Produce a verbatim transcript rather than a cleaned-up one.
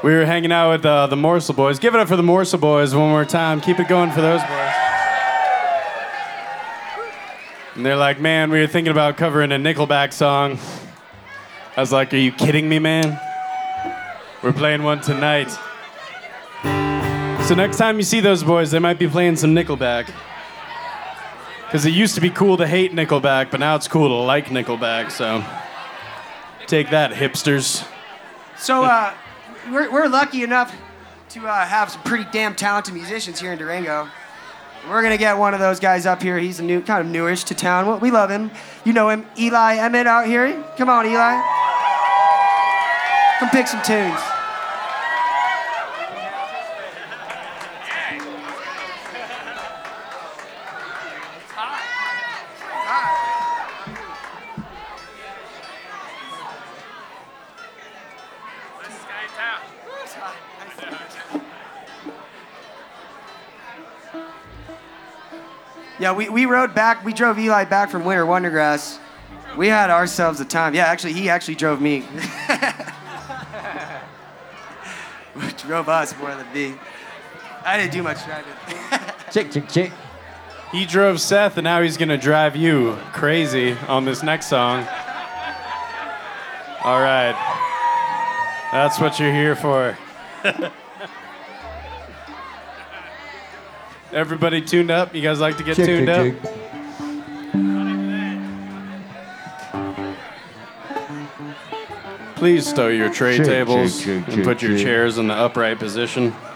We were hanging out with uh, the Morsel Boys. Give it up for the Morsel Boys one more time. Keep it going for those boys. And they're like, man, we were thinking about covering a Nickelback song. I was like, are you kidding me, man? We're playing one tonight. So next time you see those boys, they might be playing some Nickelback. Because it used to be cool to hate Nickelback, but now it's cool to like Nickelback, so take that, hipsters. So, uh, we're, we're lucky enough to uh, have some pretty damn talented musicians here in Durango. We're gonna get one of those guys up here. He's a new, kind of newish to town. Well, we love him. You know him, Eli Emmett out here. Come on, Eli. Come pick some tunes. Yeah, we, we rode back, we drove Eli back from Winter Wondergrass. We had ourselves a time. Yeah, actually, he actually drove me. Drove us more than me. I didn't do much driving. Chick, chick, chick. He drove Seth, and now he's gonna drive you crazy on this next song. All right. That's what you're here for. Everybody tuned up? You guys like to get Chick, tuned chick, up? chick. Please stow your tray Chick, tables chick, chick, and chick, put your chick. chairs in the upright position.